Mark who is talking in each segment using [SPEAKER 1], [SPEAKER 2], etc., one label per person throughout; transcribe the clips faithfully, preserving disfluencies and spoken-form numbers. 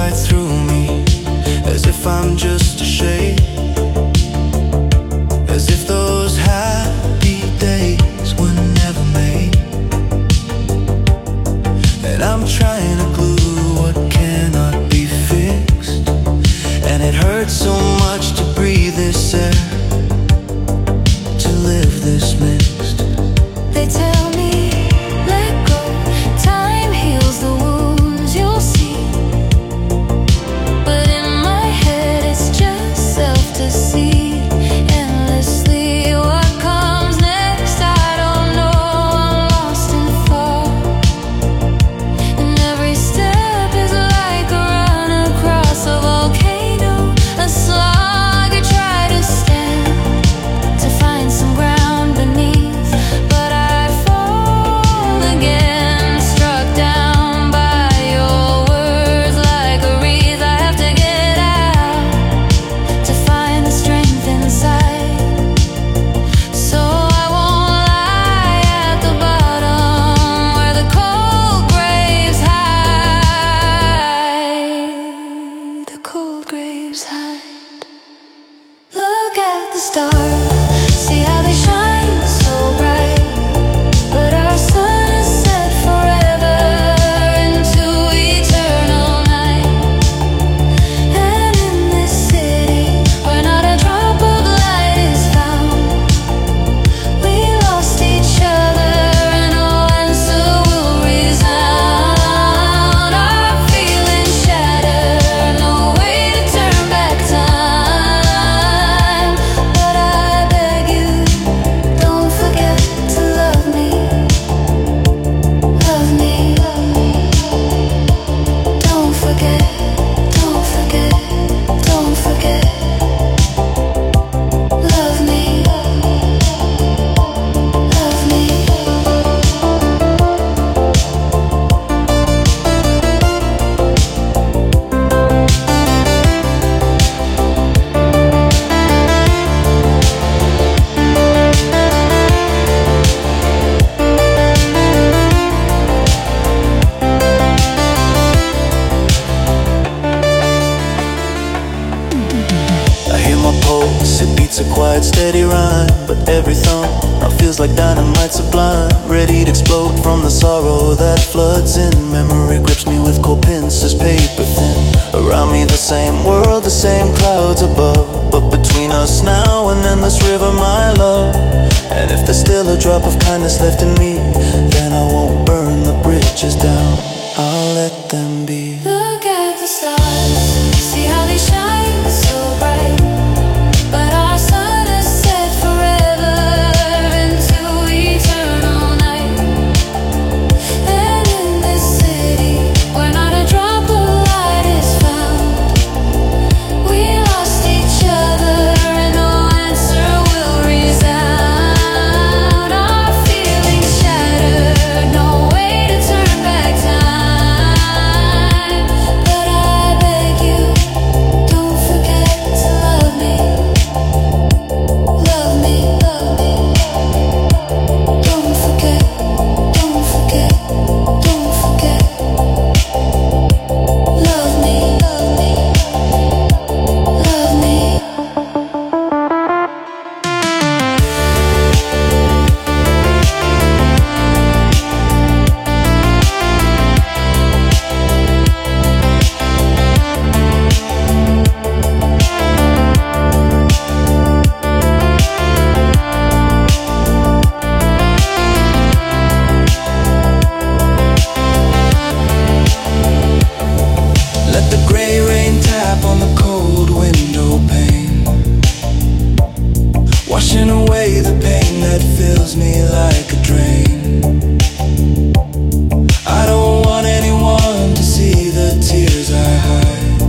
[SPEAKER 1] right through me, as if I'm just a shade, as if those happy days were never made. And I'm trying to glue what cannot be fixed, and it hurts so much to breathe this air, to live this mixed.
[SPEAKER 2] They tell me, let go, time heals the wounds, you'll see. But in my head it's just self-deceit, endlessly. What comes next, I don't know, I'm lost and far. And every step is like a run across a volcano, a slog I try to stand, to find some ground beneath, but I fall again, struck down by your words like a wreath. I have to get out to find the strength inside, so I won't lie at the bottom where the cold graves hide, the cold graves hide. Look at the stars, see how they shine so bright, but our sun is set forever into eternal night. And in this city where not a drop of light is found, we lost each other and no answer will resound. Our feelings shattered, no way to turn back time. But I beg you, don't forget to love me, love me. Don't forget, don't forget, don't forget. Love me, love me.
[SPEAKER 1] I hear my pulse, it beats a quiet, steady rhyme, but every thump now feels like dynamite sublime, ready to explode from the sorrow that floods in. Memory grips me with cold pincers, paper thin. Around me the same world, the same clouds above, but between us now and then this river, my love. And if there's still a drop of kindness left in me, then I won't burn the bridges down, I'll let them be.
[SPEAKER 2] Look at the stars, see how they shine so bright, but our sun is set forever into eternal night. And in this city where not a drop of light is found, we lost each other and no answer will resound. Our feelings shattered, no way to turn back time. But I beg you, don't forget to love me, love me, love me. Don't forget, don't forget, don't forget. Love me, love me, love me.
[SPEAKER 1] Let the gray rain tap on the cold window pane, washing away the pain that fills me like a drain. I don't want anyone to see the tears I hide,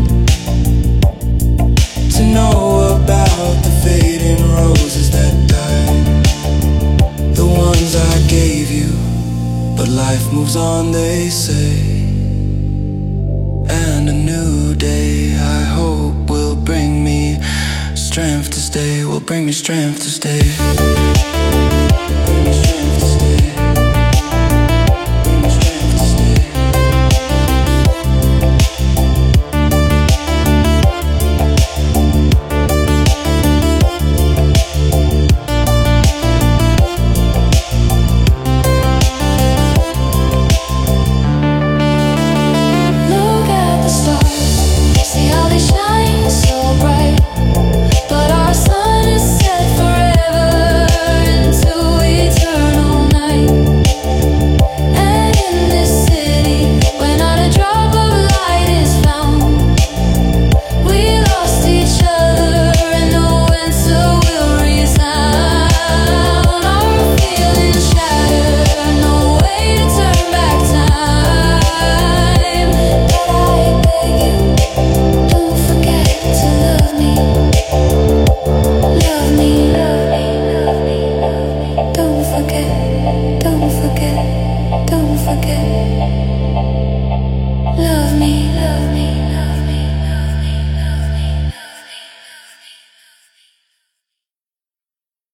[SPEAKER 1] to know about the fading roses that died, the ones I gave you, but life moves on, they say. And a new day, I hope, will bring me strength to stay, will bring me strength to stay. Bring me strength to stay. Bring me strength to stay.
[SPEAKER 2] forget.